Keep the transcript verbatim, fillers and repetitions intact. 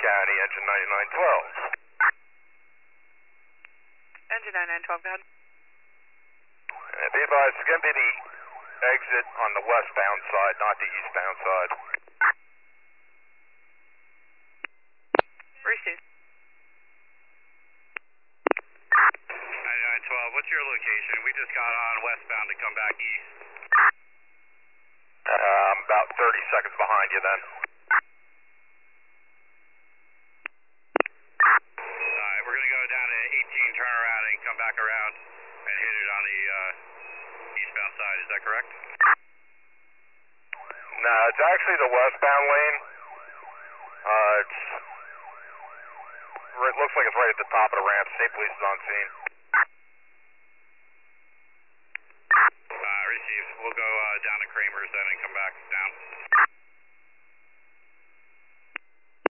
County, engine ninety-nine twelve. Engine ninety-nine twelve, go ahead. Uh, be advised, it's going to be the exit on the westbound side, not the eastbound side. Receive. ninety-nine twelve, what's your location? We just got on westbound to come back east. Uh, I'm about thirty seconds behind you then. Alright, we're going to go down to eighteen, turn around and come back around and hit it on the uh, eastbound side, is that correct? No, it's actually the westbound lane. Uh, it's, it looks like it's right at the top of the ramp. State Police is on scene. Uh, receive. We'll go uh, down to Kramer's then and come back down.